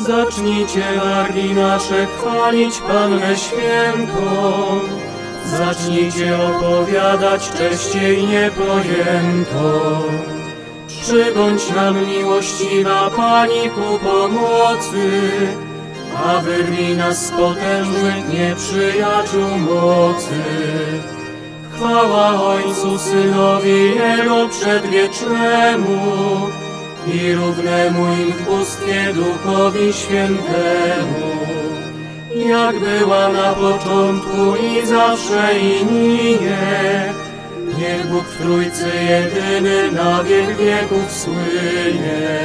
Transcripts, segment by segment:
Zacznijcie wargi nasze chwalić Pannę Świętą. Zacznijcie opowiadać cześć jej niepojętą. Przybądź nam miłościwa Pani ku pomocy, a wyrwij nas z potężnych nieprzyjaciół mocy. Chwała Ojcu, Synowi Jego przedwiecznemu i równemu im w bóstwie Duchowi Świętemu, jak była na początku i zawsze i ninie. Niech Bóg w Trójcy jedyny na wiek wieków słynie.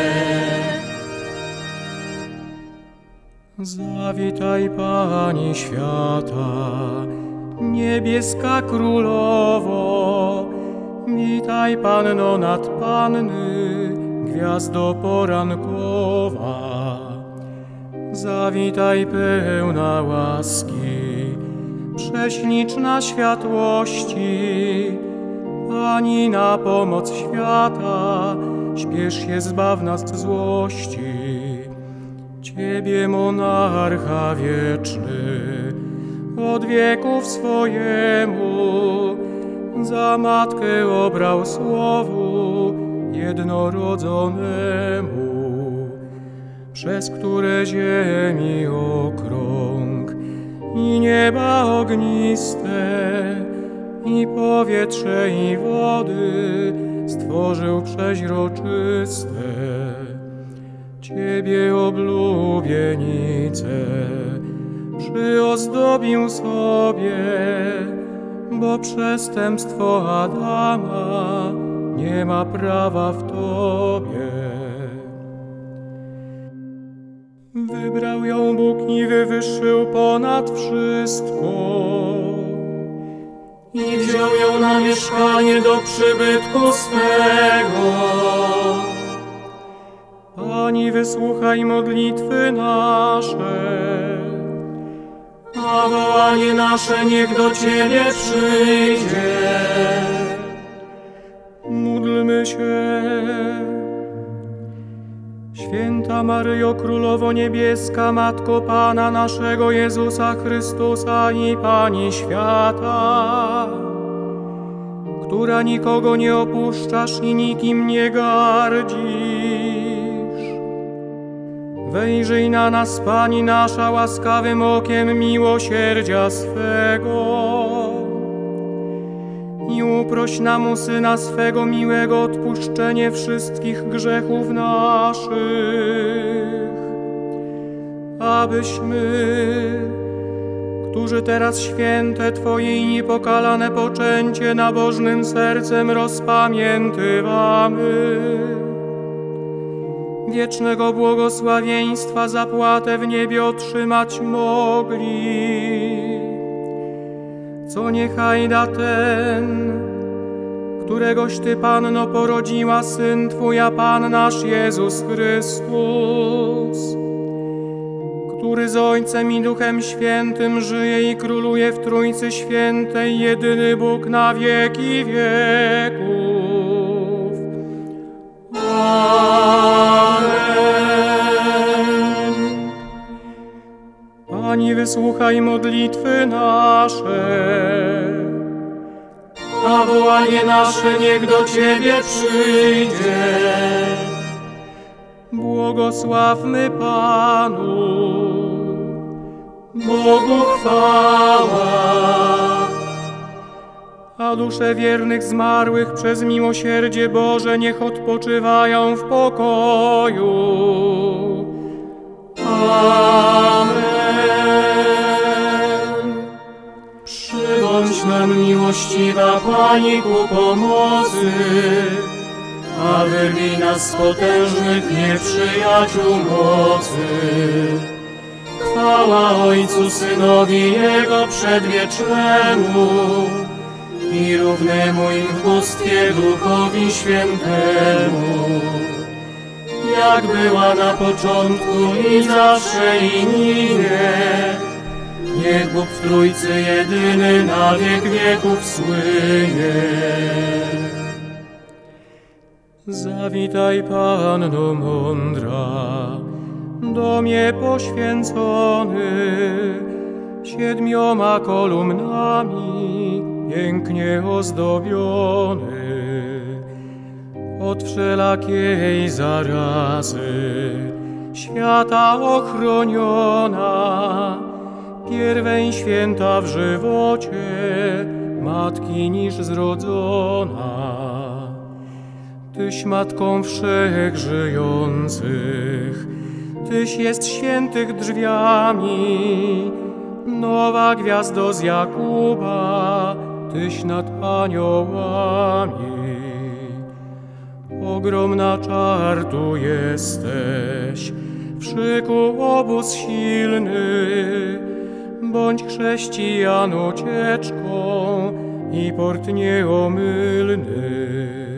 Zawitaj Pani świata, niebieska Królowo, witaj Panno nad panny, gwiazdo porankowa. Zawitaj pełna łaski, prześliczna światłości, Pani na pomoc świata, śpiesz się, zbaw nas z złości. Ciebie, monarcha wieczny, od wieków swojemu, za matkę obrał słowu jednorodzonemu, przez które ziemi okrąg i nieba ogniste, i powietrze i wody stworzył przeźroczyste. Ciebie, oblubienicę, przyozdobił sobie, bo przestępstwo Adama nie ma prawa w Tobie. Wybrał ją Bóg i wywyższył ponad wszystko i wziął ją na mieszkanie do przybytku swego. Pani, wysłuchaj modlitwy nasze, a wołanie nasze niech do Ciebie przyjdzie. Módlmy się. Święta Maryjo, Królowo Niebieska, Matko Pana naszego Jezusa Chrystusa i Pani świata, która nikogo nie opuszczasz i nikim nie gardzisz. Wejrzyj na nas, Pani nasza, łaskawym okiem miłosierdzia swego i uproś nam u Syna swego miłego odpuszczenie wszystkich grzechów naszych, abyśmy, którzy teraz święte Twoje i niepokalane poczęcie nabożnym sercem rozpamiętywamy, wiecznego błogosławieństwa zapłatę w niebie otrzymać mogli. Co niechaj da ten, któregoś Ty, Panno, porodziła, Syn Twój, a Pan nasz Jezus Chrystus, który z Ojcem i Duchem Świętym żyje i króluje w Trójcy Świętej, jedyny Bóg na wieki wieków. Amen. Pani, wysłuchaj modlitwy nasze, a wołanie nasze niech do Ciebie przyjdzie. Błogosławmy Panu, Bogu chwała. A dusze wiernych zmarłych przez miłosierdzie Boże niech odpoczywają w pokoju. Amen. Przybądź nam, miłościwa Pani, ku pomocy, a wyrwij nas z potężnych nieprzyjaciół mocy. Chwała Ojcu, Synowi Jego przedwiecznemu i równemu im w bóstwie Duchowi Świętemu, jak była na początku i zawsze i ninie. Niech Bóg w Trójcy jedyny na wiek wieków słynie. Zawitaj Panno mądra, domie poświęcony 7 kolumnami pięknie ozdobiony. Od wszelakiej zarazy świata ochroniona, pierwej święta w żywocie matki niż zrodzona. Tyś matką wszech żyjących, Tyś jest świętych drzwiami, nowa gwiazdo z Jakuba, Tyś nad aniołami. Ogromna czartu jesteś, w szyku obóz silny, bądź chrześcijan ucieczką i port nieomylny.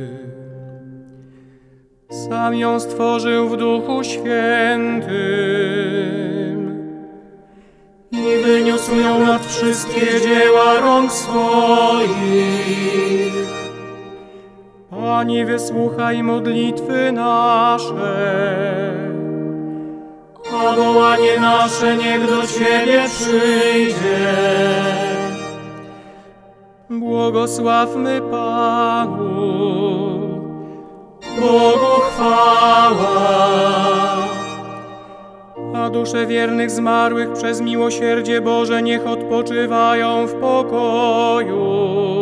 Sam ją stworzył w Duchu Świętym i wyniósł ją nad wszystkie dzieła rąk swoich. Pani, wysłuchaj modlitwy nasze, a wołanie nasze niech do Ciebie przyjdzie. Błogosławmy Panu, Bogu chwała. A dusze wiernych zmarłych przez miłosierdzie Boże niech odpoczywają w pokoju.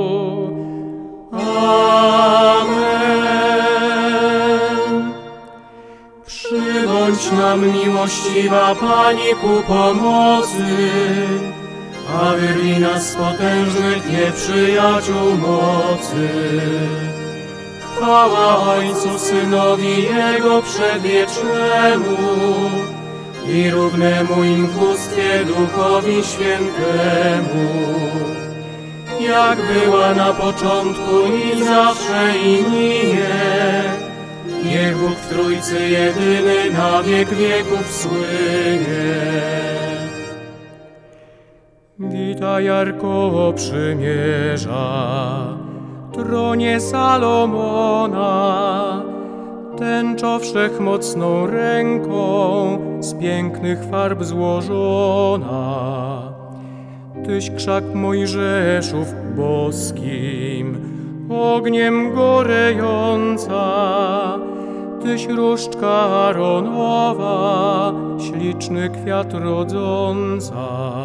Amen. Przybądź nam, miłościwa Pani, ku pomocy, a wyrwij nas z potężnych nieprzyjaciół mocy. Chwała Ojcu, Synowi Jego przedwiecznemu i równemu im w bóstwie Duchowi Świętemu, jak była na początku i zawsze i minie. Niech Bóg w Trójcy jedyny na wiek wieków słynie. Witaj, Arko Przymierza, tronie Salomona, tęczo wszechmocną ręką z pięknych farb złożona. Tyś krzak Mojżeszów boskim, ogniem gorejąca, Tyś różdżka Aaronowa, śliczny kwiat rodząca.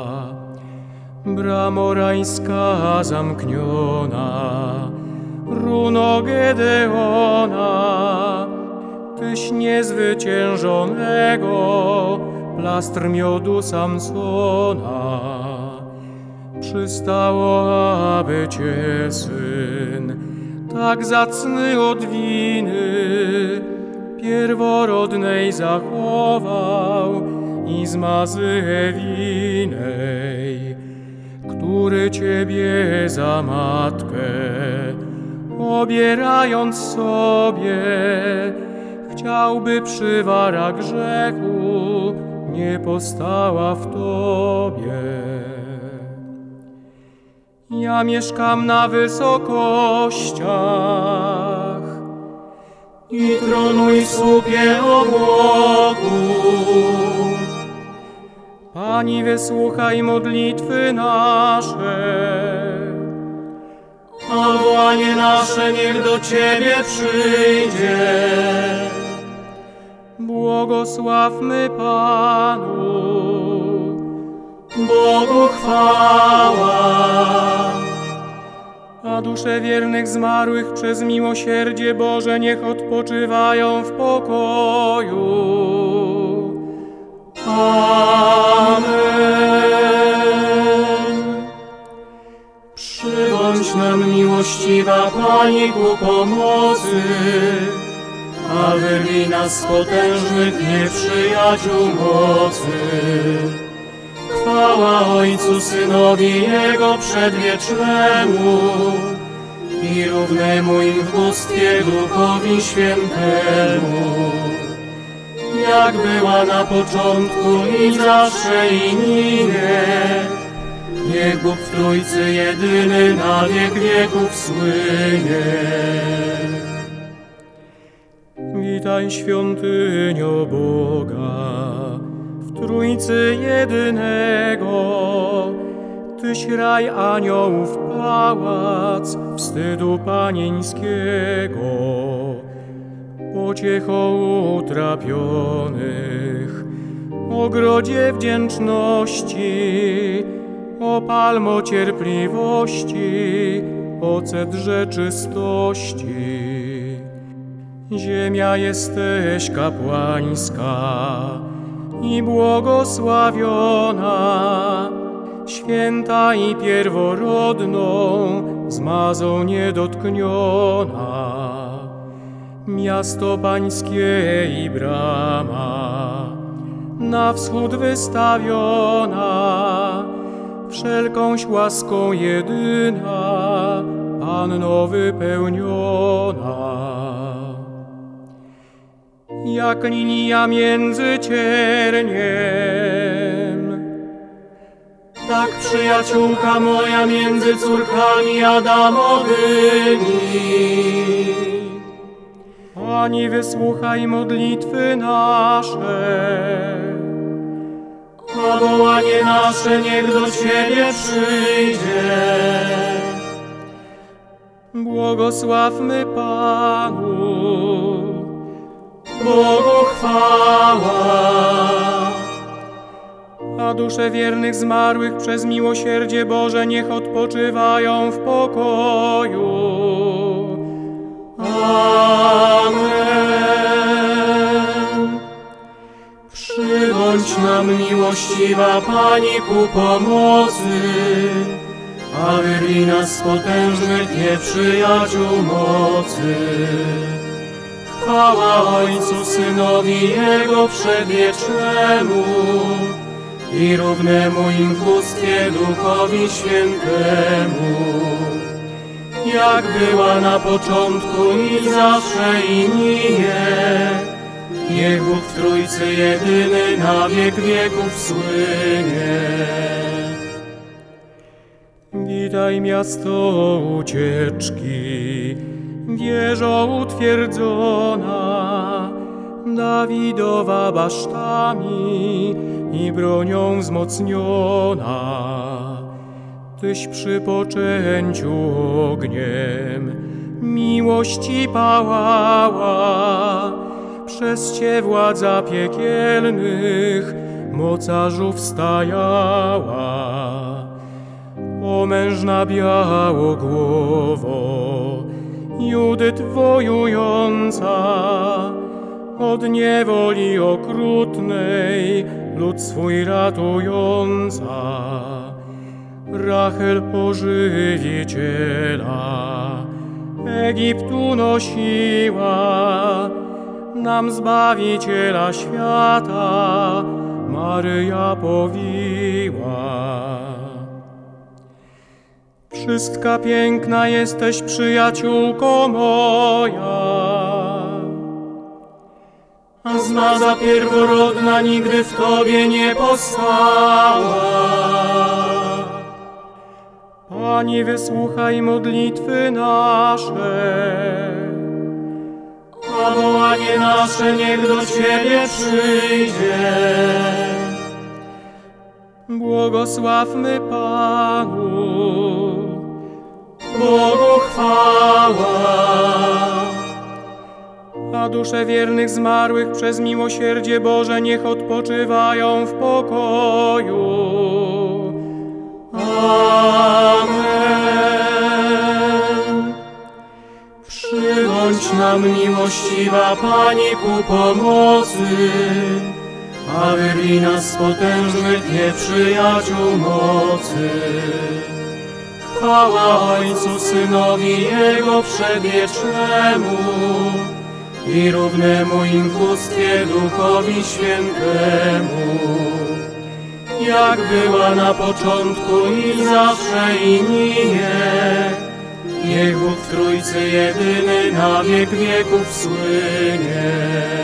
Bramo rajska zamkniona, runo Gedeona, Tyś niezwyciężonego, plastr miodu Samsona. Przystało, aby Cię Syn, tak zacny od winy, pierworodnej zachował i z mazy winej, który Ciebie za matkę, obierając sobie, chciałby przywara grzechu nie postała w Tobie. Ja mieszkam na wysokościach i tronuj w słupie obłoku. Pani, wysłuchaj modlitwy nasze, a wołanie nasze niech do Ciebie przyjdzie. Błogosławmy Panu, Bogu chwała. A dusze wiernych zmarłych przez miłosierdzie Boże niech odpoczywają w pokoju. Amen. Przybądź nam, miłościwa Pani, ku pomocy, a wyrwij nas z potężnych nieprzyjaciół mocy. Chwała Ojcu, Synowi Jego przedwiecznemu i równemu im w bóstwie Duchowi Świętemu, jak była na początku i zawsze i minie. Niech Bóg w Trójcy jedyny na wiek wieków słynie. Witaj, świątynio Boga, Trójcy jedynego, Tyś raj aniołów pałac, wstydu panieńskiego, pociechą utrapionych, ogrodzie wdzięczności, o palmo cierpliwości, o cedrze czystości. Ziemia jesteś kapłańska i błogosławiona, święta i pierworodną, zmazą niedotkniona. Miasto pańskie i brama, na wschód wystawiona, wszelkąś łaską jedyna, Panno wypełniona. Jak lilia między cierniem, tak przyjaciółka moja między córkami Adamowymi. Pani, wysłuchaj modlitwy nasze, a wołanie nasze niech do Ciebie przyjdzie. Błogosławmy Panu, Bogu chwała. A dusze wiernych zmarłych przez miłosierdzie Boże niech odpoczywają w pokoju. Amen. Przybądź nam, miłościwa Pani, ku pomocy, a wyrwij nas z potężnych nieprzyjaciół mocy. Chwała Ojcu, Synowi Jego przedwiecznemu i równemu im w bóstwie Duchowi Świętemu, jak była na początku i zawsze i minie. Niech Bóg w Trójcy jedyny na wiek wieków słynie. Witaj miasto ucieczki, wieżo utwierdzona, Dawidowa basztami i bronią wzmocniona. Tyś przy poczęciu ogniem miłości pałała, przez Cię władza piekielnych mocarzów stajała. O mężna białogłowo, Judyt wojująca, od niewoli okrutnej lud swój ratująca. Rachel pożywiciela Egiptu nosiła, nam Zbawiciela świata Maryja powiła. Wszystka piękna jesteś, przyjaciółko moja, a zmaza pierworodna nigdy w Tobie nie powstała. Pani, wysłuchaj modlitwy nasze, a wołanie nasze niech do Ciebie przyjdzie. Błogosławmy Panu, Bogu chwała. A dusze wiernych zmarłych przez miłosierdzie Boże niech odpoczywają w pokoju. Amen. Przybądź nam, miłościwa Pani, ku pomocy, a wyrwij nas z potężnych nieprzyjaciół mocy. Chwała Ojcu, Synowi Jego przedwiecznemu i równemu im w bóstwie Duchowi Świętemu, jak była na początku i zawsze i minie. Niech Bóg w Trójcy jedyny na wiek wieków słynie.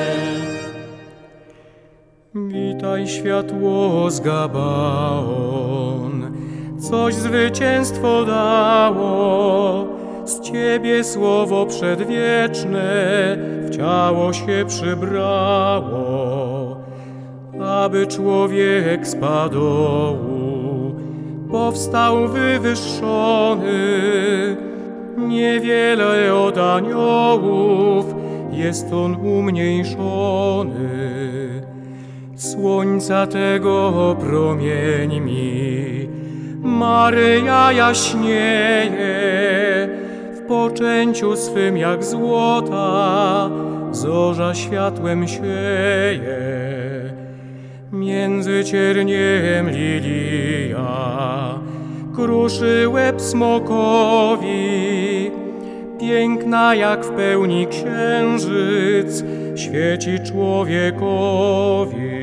Witaj światło z Gabaon, coś zwycięstwo dało, z Ciebie słowo przedwieczne w ciało się przybrało. aby człowiek z padołu powstał wywyższony. Niewiele od aniołów jest on umniejszony. Słońca tego promieńmi Maryja jaśnieje, w poczęciu swym jak złota zorza światłem sieje. Między cierniem lilia kruszy łeb smokowi, piękna jak w pełni księżyc świeci człowiekowi.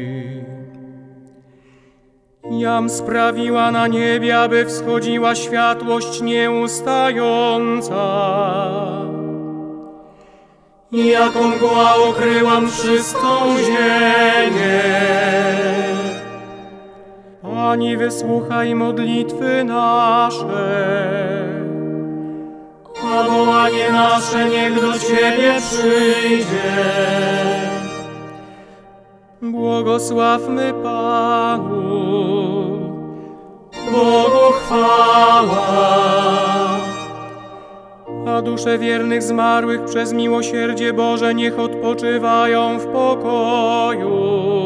Jam sprawiła na niebie, aby wschodziła światłość nieustająca. Jaką mgła okryłam wszystką ziemię. Pani, wysłuchaj modlitwy nasze, a wołanie nasze niech do Ciebie przyjdzie. Błogosławmy Panu, Bogu chwała. A dusze wiernych zmarłych przez miłosierdzie Boże niech odpoczywają w pokoju.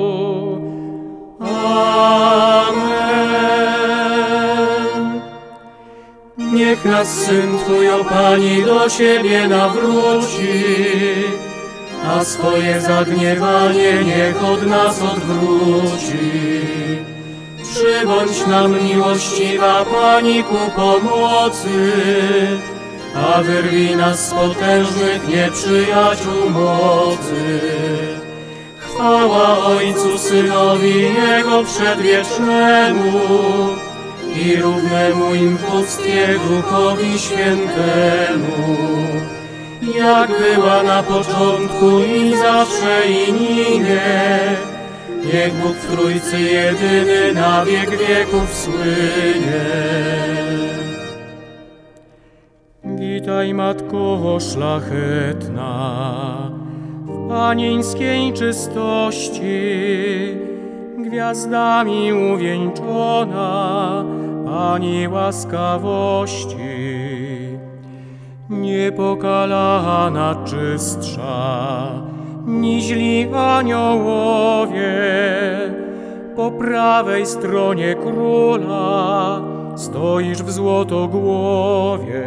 Amen. Niech nas Syn Twój, o Pani, do siebie nawróci, a swoje zagniewanie niech od nas odwróci. Przybądź nam, miłościwa Pani, ku pomocy, a wyrwij nas z potężnych nieprzyjaciół mocy. Chwała Ojcu, Synowi i Jego Przedwiecznemu i równemu im w bóstwie Duchowi Świętemu, jak była na początku i zawsze i nigdy. Niech Bóg w Trójcy jedyny na wiek wieków słynie. Witaj, Matko szlachetna, w panieńskiej czystości, gwiazdami uwieńczona Pani łaskawości. Niepokalana czystsza, ni źli aniołowie, po prawej stronie Króla stoisz w złotogłowie.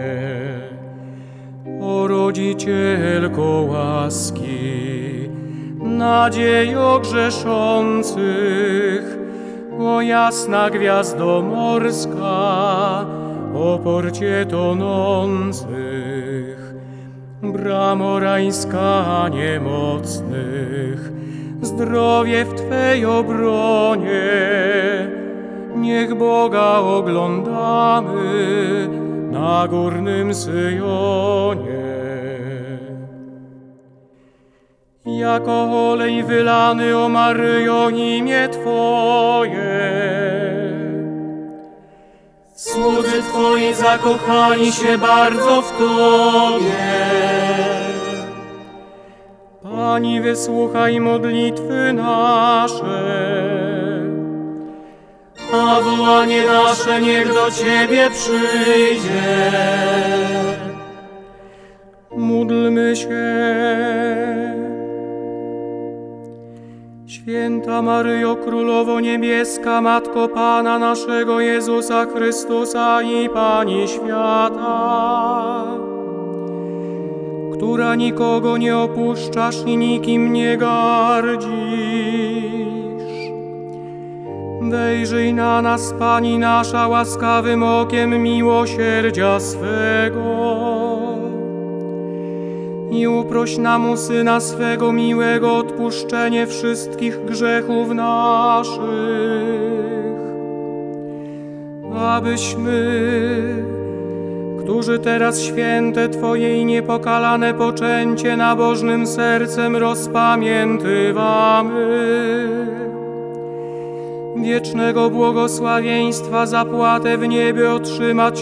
O Rodzicielko łaski, nadziejo grzeszących, o jasna gwiazdo morska, o porcie tonących, bramo rajska niemocnych, zdrowie w Twej obronie, niech Boga oglądamy na górnym Syjonie. Jako olej wylany, o Maryjo, imię Twoje, słudzy Twoi zakochani się bardzo w Tobie. Pani, wysłuchaj modlitwy nasze, a wołanie nasze niech do Ciebie przyjdzie. Módlmy się. Święta Maryjo, Królowo Niebieska, Matko Pana naszego Jezusa Chrystusa i Pani świata, która nikogo nie opuszczasz i nikim nie gardzisz, wejrzyj na nas, Pani nasza, łaskawym okiem miłosierdzia swego i uproś nam u Syna swego miłego odpuszczenie wszystkich grzechów naszych, abyśmy, którzy teraz święte Twoje i niepokalane poczęcie nabożnym sercem rozpamiętywamy, wiecznego błogosławieństwa zapłatę w niebie otrzymać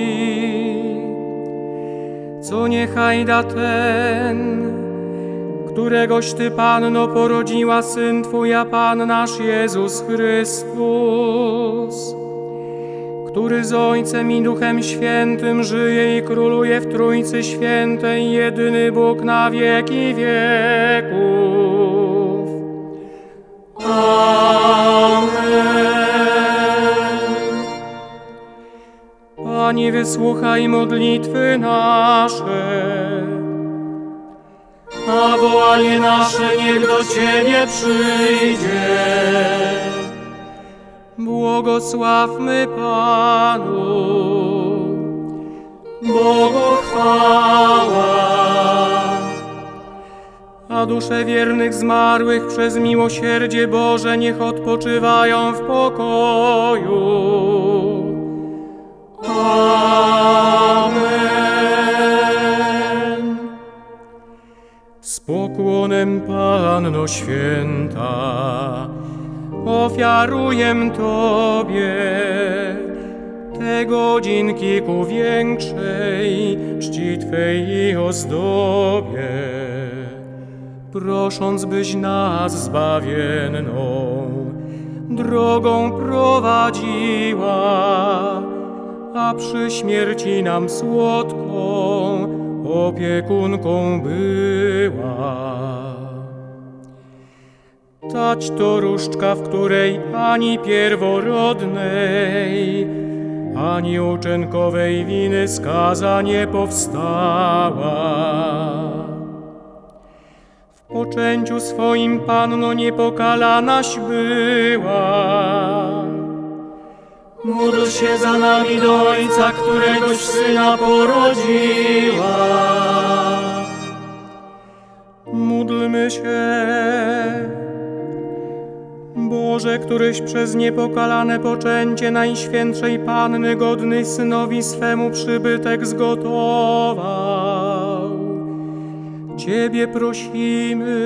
mogli. Co niechaj da ten, któregoś Ty, Panno, porodziła Syn Twój, a Pan nasz Jezus Chrystus, który z Ojcem i Duchem Świętym żyje i króluje w Trójcy Świętej, jedyny Bóg na wieki wieków. Amen. Panie, wysłuchaj modlitwy nasze, a wołanie nasze niech do Ciebie przyjdzie. Błogosławmy Panu, Bogu chwała. A dusze wiernych zmarłych przez miłosierdzie Boże niech odpoczywają w pokoju. Amen. Z pokłonem, Panno Święta, ofiaruję Tobie te godzinki ku większej czci Twej i ozdobie, prosząc, byś nas zbawienną drogą prowadziła, a przy śmierci nam słodką opiekunką była. Tać to różdżka, w której ani pierworodnej, ani uczynkowej winy skaza nie powstała. W poczęciu swoim, Panno, niepokalanaś była. Módl się za nami do Ojca, któregoś Syna porodziła. Módlmy się. Boże, któryś przez niepokalane poczęcie Najświętszej Panny godny Synowi swemu przybytek zgotował, Ciebie prosimy,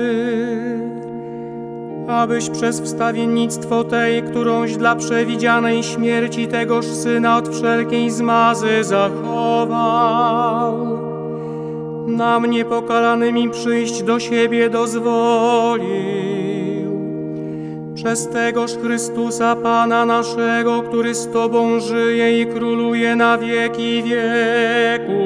abyś przez wstawiennictwo tej, którąś dla przewidzianej śmierci tegoż Syna od wszelkiej zmazy zachował, nam niepokalanymi przyjść do siebie dozwolił. Przez tegoż Chrystusa, Pana naszego, który z Tobą żyje i króluje na wieki wieków.